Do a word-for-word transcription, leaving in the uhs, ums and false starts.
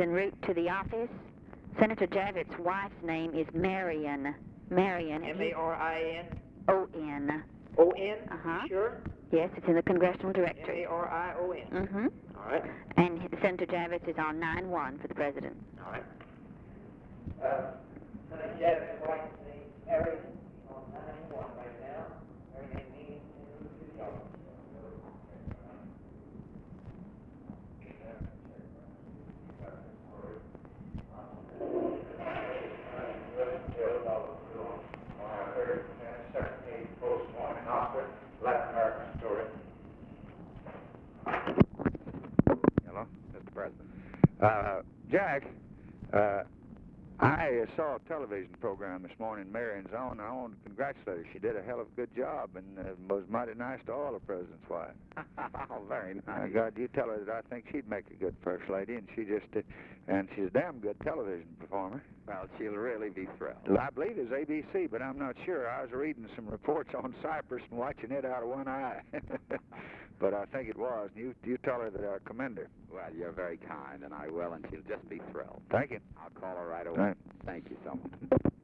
en route to the office. Senator Javits' wife's name is Marion. Marion. M A R I N? O N. O N? Uh-huh. Sure? Yes, it's in the congressional M directory. A R I O N. Mm-hmm. All right. And Senator Javits is on nine one for the president. All right. Uh, Senator Javits' wife's name is Marion on nine one right now. Marion meeting to the office. Latin American story. Hello, Mister President. Uh, Jack, uh, I saw a television program this morning Marion's on. I want to congratulate her. She did a hell of a good job and uh, was mighty nice to all the president's wives. Oh, very nice. Uh, God, you tell her that I think she'd make a good first lady, and she just did. And she's a damn good television performer. Well, she'll really be thrilled. Well, I believe it's A B C, but I'm not sure. I was reading some reports on Cyprus and watching it out of one eye. But I think it was. You, you tell her that I commend her. Well, you're very kind, and I will, and she'll just be thrilled. Thank you. I'll call her right away. Right. Thank you so much.